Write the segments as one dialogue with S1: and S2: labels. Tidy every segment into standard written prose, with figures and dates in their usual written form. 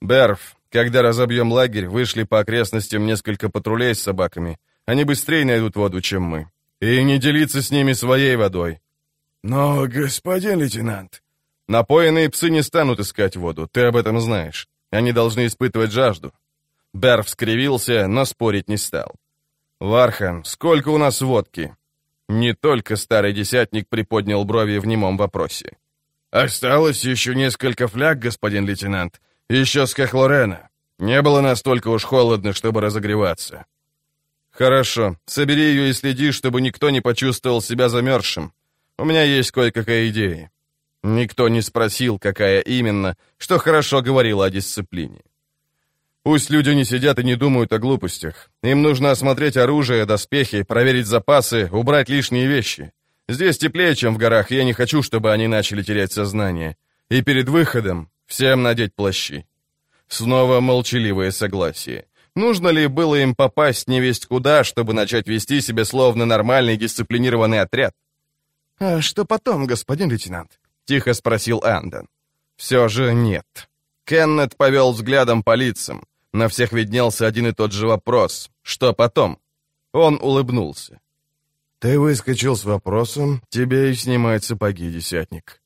S1: Берф, когда разобьем лагерь, вышли по окрестностям несколько патрулей с собаками. Они быстрее найдут воду, чем мы. И не делиться с ними своей водой.
S2: Но, господин лейтенант...
S1: Напоенные псы не станут искать воду, ты об этом знаешь. Они должны испытывать жажду. Берф скривился, но спорить не стал. «Вархан, сколько у нас водки?» Не только старый десятник приподнял брови в немом вопросе.
S2: «Осталось еще несколько фляг, господин лейтенант. Еще с Кахлорена. Не было настолько уж холодно, чтобы разогреваться».
S1: «Хорошо. Собери ее и следи, чтобы никто не почувствовал себя замерзшим. У меня есть кое-какая идея». Никто не спросил, какая именно, что хорошо говорило о дисциплине. Пусть люди не сидят и не думают о глупостях. Им нужно осмотреть оружие, доспехи, проверить запасы, убрать лишние вещи. Здесь теплее, чем в горах, и я не хочу, чтобы они начали терять сознание. И перед выходом всем надеть плащи». Снова молчаливое согласие. Нужно ли было им попасть невесть куда, чтобы начать вести себя словно нормальный дисциплинированный отряд?
S2: «А что потом, господин лейтенант?»
S1: — тихо спросил Андон. Все же нет. Кеннет повел взглядом по лицам. На всех виднелся один и тот же вопрос. Что потом? Он улыбнулся.
S2: «Ты выскочил с вопросом, тебе и снимать сапоги, десятник».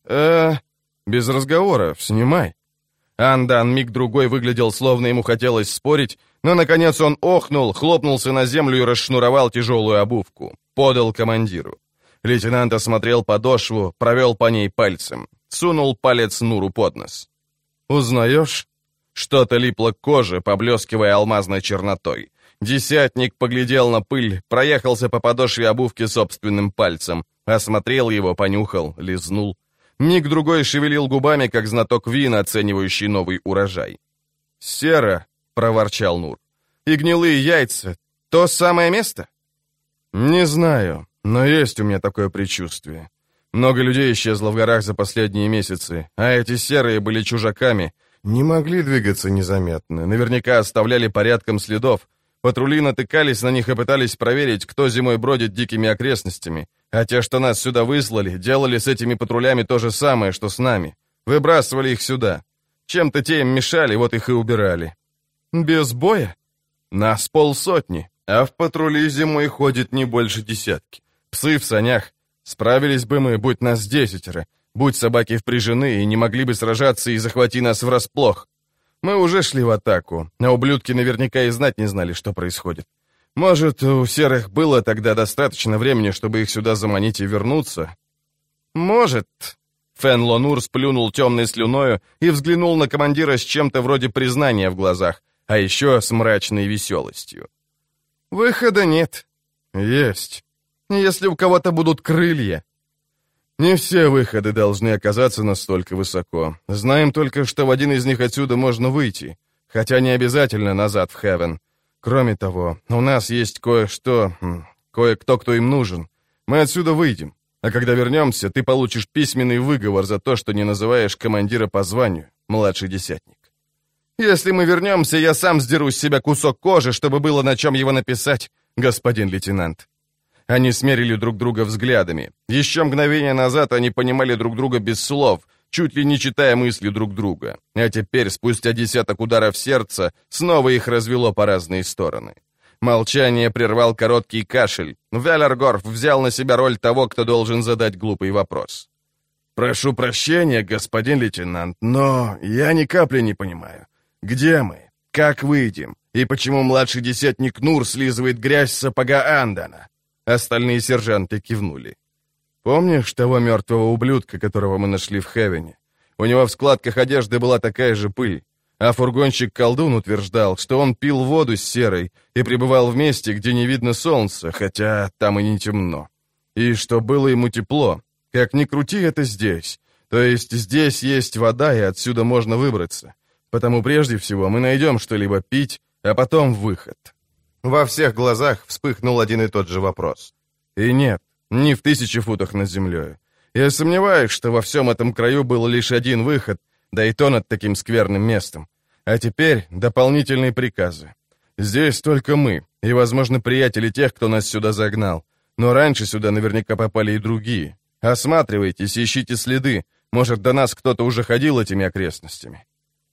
S1: Без разговоров, снимай». Андан миг-другой выглядел, словно ему хотелось спорить, но, наконец, он охнул, хлопнулся на землю и расшнуровал тяжелую обувку. Подал командиру. Лейтенант осмотрел подошву, провел по ней пальцем. Сунул палец Нуру под нос. «Узнаешь?» Что-то липло к коже, поблескивая алмазной чернотой. Десятник поглядел на пыль, проехался по подошве обувки собственным пальцем, осмотрел его, понюхал, лизнул. Миг-другой шевелил губами, как знаток вина, оценивающий новый урожай. «Серо», — проворчал Нур. «И гнилые яйца. То самое место?» «Не знаю, но есть у меня такое предчувствие. Много людей исчезло в горах за последние месяцы, а эти серые были чужаками, не могли двигаться незаметно, наверняка оставляли порядком следов. Патрули натыкались на них и пытались проверить, кто зимой бродит дикими окрестностями, а те, что нас сюда выслали, делали с этими патрулями то же самое, что с нами. Выбрасывали их сюда. Чем-то те им мешали, вот их и убирали». «Без боя?» «Нас 50, а в патрули зимой ходит не больше 10. Псы в санях. Справились бы мы, будь нас 10, будь собаки впряжены и не могли бы сражаться и захвати нас врасплох. Мы уже шли в атаку, а ублюдки наверняка и знать не знали, что происходит. Может, у серых было тогда достаточно времени, чтобы их сюда заманить и вернуться?» «Может». Фен Лонур сплюнул темной слюною и взглянул на командира с чем-то вроде признания в глазах, а еще с мрачной веселостью. «Выхода нет». «Есть. Если у кого-то будут крылья». «Не все выходы должны оказаться настолько высоко. Знаем только, что в один из них отсюда можно выйти, хотя не обязательно назад в Хевен. Кроме того, у нас есть кое-кто, кто им нужен. Мы отсюда выйдем, а когда вернемся, ты получишь письменный выговор за то, что не называешь командира по званию, младший десятник. Если мы вернемся, я сам сдеру с себя кусок кожи, чтобы было на чем его написать, господин лейтенант». Они смерили друг друга взглядами. Еще мгновение назад они понимали друг друга без слов, чуть ли не читая мысли друг друга. А теперь, спустя 10 ударов сердца, снова их развело по разные стороны. Молчание прервал короткий кашель. Веллергорф взял на себя роль того, кто должен задать глупый вопрос.
S2: «Прошу прощения, господин лейтенант, но я ни капли не понимаю. Где мы? Как выйдем? И почему младший десятник Нур слизывает грязь с сапога Андана?»
S1: Остальные сержанты кивнули. «Помнишь того мертвого ублюдка, которого мы нашли в Хевене? У него в складках одежды была такая же пыль, а фургонщик-колдун утверждал, что он пил воду с серой и пребывал в месте, где не видно солнца, хотя там и не темно. И что было ему тепло. Как ни крути, это здесь. То есть здесь есть вода, и отсюда можно выбраться. Потому прежде всего мы найдем что-либо пить, а потом выход». Во всех глазах вспыхнул один и тот же вопрос. И нет, не в 1000 футах над землей. Я сомневаюсь, что во всем этом краю был лишь один выход, да и то над таким скверным местом. А теперь дополнительные приказы. Здесь только мы, и, возможно, приятели тех, кто нас сюда загнал. Но раньше сюда наверняка попали и другие. Осматривайтесь, ищите следы. Может, до нас кто-то уже ходил этими окрестностями.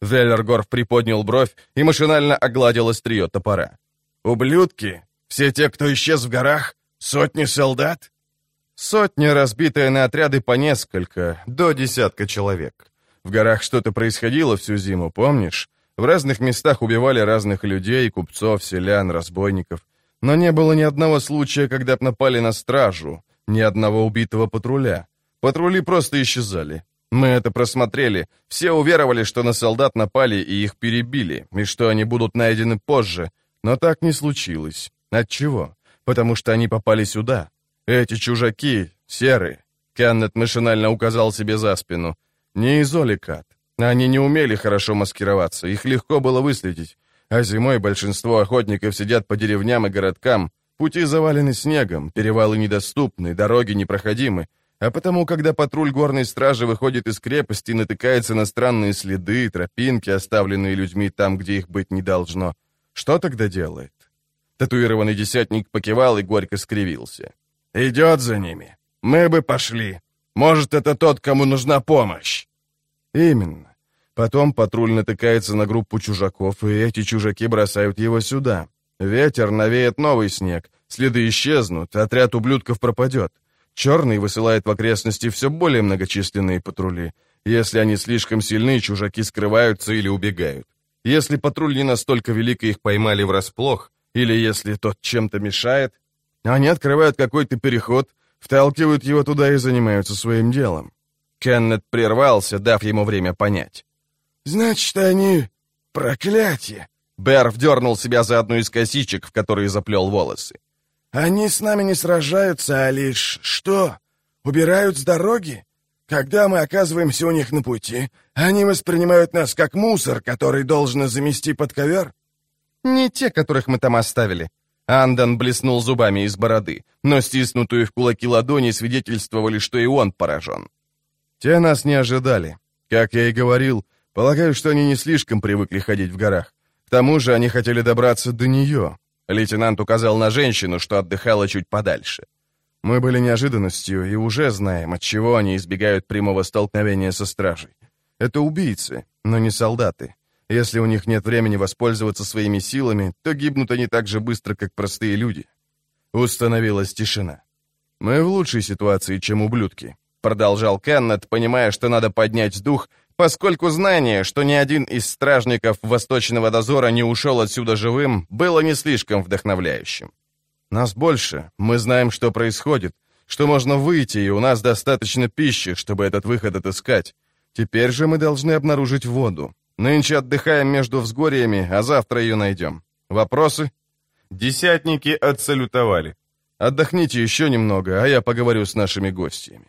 S1: Веллергорф приподнял бровь и машинально огладил острие топора.
S2: «Ублюдки? Все те, кто исчез в горах? Сотни солдат?»
S1: Сотни, разбитые на отряды по несколько, до десятка человек. В горах что-то происходило всю зиму, помнишь? В разных местах убивали разных людей, купцов, селян, разбойников. Но не было ни одного случая, когда б напали на стражу, ни одного убитого патруля. Патрули просто исчезали. Мы это просмотрели. Все уверовали, что на солдат напали и их перебили, и что они будут найдены позже. Но так не случилось. Отчего? Потому что они попали сюда. Эти чужаки, серые. Кеннет машинально указал себе за спину. Не из Оликат. Они не умели хорошо маскироваться, их легко было выследить. А зимой большинство охотников сидят по деревням и городкам. Пути завалены снегом, перевалы недоступны, дороги непроходимы. А потому, когда патруль горной стражи выходит из крепости и натыкается на странные следы, тропинки, оставленные людьми там, где их быть не должно, что тогда делает? Татуированный десятник покивал и горько скривился.
S2: «Идет за ними. Мы бы пошли. Может, это тот, кому нужна помощь».
S1: Именно. Потом патруль натыкается на группу чужаков, и эти чужаки бросают его сюда. Ветер навеет новый снег, следы исчезнут, отряд ублюдков пропадет. Черный высылает в окрестности все более многочисленные патрули. Если они слишком сильны, чужаки скрываются или убегают. Если патруль не настолько велик, и их поймали врасплох, или если тот чем-то мешает, они открывают какой-то переход, вталкивают его туда и занимаются своим делом. Кеннет прервался, дав ему время понять.
S2: «Значит, они... проклятие!»
S1: Бэр вдернул себя за одну из косичек, в которые заплел волосы.
S2: «Они с нами не сражаются, а лишь... что? Убирают с дороги? Когда мы оказываемся у них на пути, они воспринимают нас как мусор, который должен замести под ковер?»
S1: «Не те, которых мы там оставили». Андан блеснул зубами из бороды, но стиснутые в кулаки ладони свидетельствовали, что и он поражен. «Те нас не ожидали. Как я и говорил, полагаю, что они не слишком привыкли ходить в горах. К тому же они хотели добраться до нее». Лейтенант указал на женщину, что отдыхала чуть подальше. «Мы были неожиданностью и уже знаем, от чего они избегают прямого столкновения со стражей. Это убийцы, но не солдаты. Если у них нет времени воспользоваться своими силами, то гибнут они так же быстро, как простые люди». Установилась тишина. «Мы в лучшей ситуации, чем ублюдки», — продолжал Кеннет, понимая, что надо поднять дух, поскольку знание, что ни один из стражников Восточного дозора не ушел отсюда живым, было не слишком вдохновляющим. «Нас больше, мы знаем, что происходит, что можно выйти, и у нас достаточно пищи, чтобы этот выход отыскать. Теперь же мы должны обнаружить воду. Нынче отдыхаем между взгорьями, а завтра ее найдем. Вопросы?» Десятники отсалютовали. «Отдохните еще немного, а я поговорю с нашими гостями».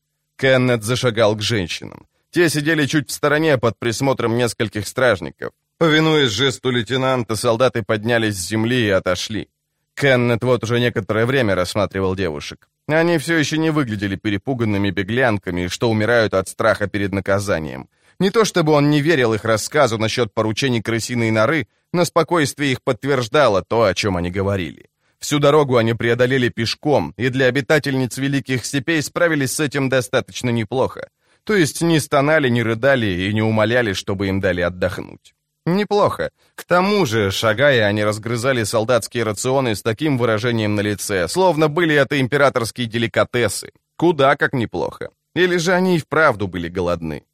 S1: Кеннет зашагал к женщинам. Те сидели чуть в стороне под присмотром нескольких стражников. Повинуясь жесту лейтенанта, солдаты поднялись с земли и отошли. Кеннет вот уже некоторое время рассматривал девушек. Они все еще не выглядели перепуганными беглянками, что умирают от страха перед наказанием. Не то чтобы он не верил их рассказу насчет поручений крысиной норы, но спокойствие их подтверждало то, о чем они говорили. Всю дорогу они преодолели пешком, и для обитательниц Великих Степей справились с этим достаточно неплохо. То есть не стонали, не рыдали и не умоляли, чтобы им дали отдохнуть. Неплохо. К тому же, шагая, они разгрызали солдатские рационы с таким выражением на лице, словно были это императорские деликатесы. Куда как неплохо. Или же они и вправду были голодны.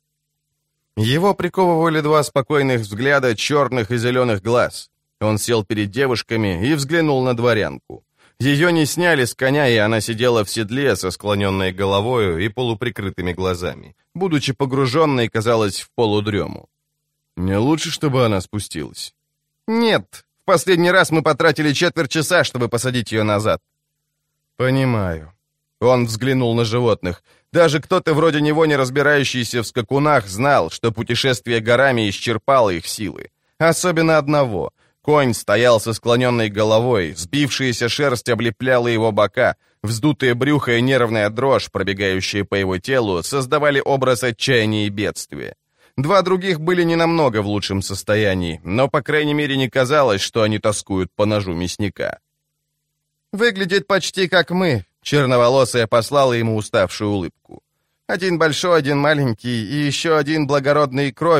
S1: Его приковывали два спокойных взгляда черных и зеленых глаз. Он сел перед девушками и взглянул на дворянку. Ее не сняли с коня, и она сидела в седле со склоненной головою и полуприкрытыми глазами, будучи погруженной, казалось, в полудрему. «Не лучше, чтобы она спустилась?» «Нет, в последний раз мы потратили 4 часа, чтобы посадить ее назад». «Понимаю». Он взглянул на животных. Даже кто-то вроде него, не разбирающийся в скакунах, знал, что путешествие горами исчерпало их силы. Особенно одного. Конь стоял со склоненной головой, сбившаяся шерсть облепляла его бока, вздутое брюхо и нервная дрожь, пробегающая по его телу, создавали образ отчаяния и бедствия. Два других были не намного в лучшем состоянии, но, по крайней мере, не казалось, что они тоскуют по ножу мясника. «Выглядит почти как мы», — черноволосая послала ему уставшую улыбку. «Один большой, один маленький и еще один благородной крови,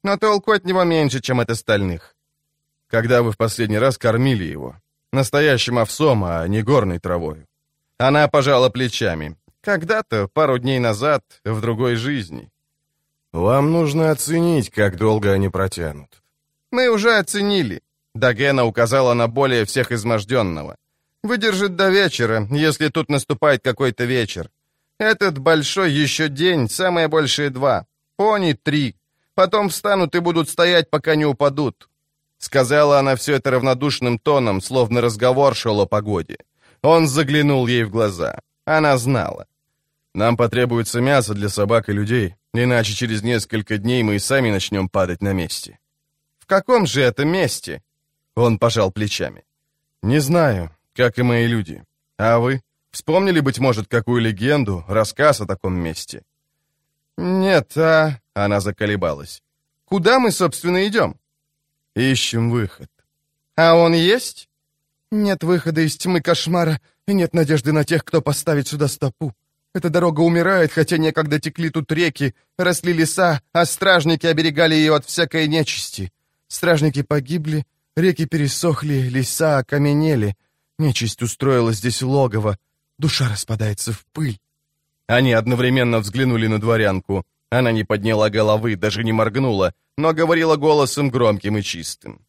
S1: но толку от него меньше, чем от остальных.
S2: Когда вы в последний раз кормили его? Настоящим овсом, а не горной травой.
S1: Она пожала плечами. Когда-то, пару дней назад, в другой жизни.
S2: Вам нужно оценить, как долго они протянут.
S1: Мы уже оценили. Дагена указала на более всех изможденного. Выдержит до вечера, если тут наступает какой-то вечер. Этот большой еще день, самое большее 2. Пони 3. Потом встанут и будут стоять, пока не упадут. Сказала она все это равнодушным тоном, словно разговор шел о погоде. Он заглянул ей в глаза. Она знала.
S2: Нам потребуется мясо для собак и людей, иначе через несколько дней мы и сами начнем падать на месте.
S1: В каком же это месте? Он пожал плечами.
S2: Не знаю, как и мои люди. А вы? Вспомнили, быть может, какую легенду, рассказ о таком месте?
S1: Нет, Она заколебалась. Куда мы, собственно, идем?
S2: Ищем выход.
S1: А он есть?
S3: Нет выхода из тьмы кошмара, и нет надежды на тех, кто поставит сюда стопу. Эта дорога умирает, хотя некогда текли тут реки, росли леса, а стражники оберегали ее от всякой нечисти. Стражники погибли, реки пересохли, леса окаменели. Нечисть устроила здесь логово, душа распадается в пыль.
S1: Они одновременно взглянули на дворянку. Она не подняла головы, даже не моргнула, но говорила голосом громким и чистым.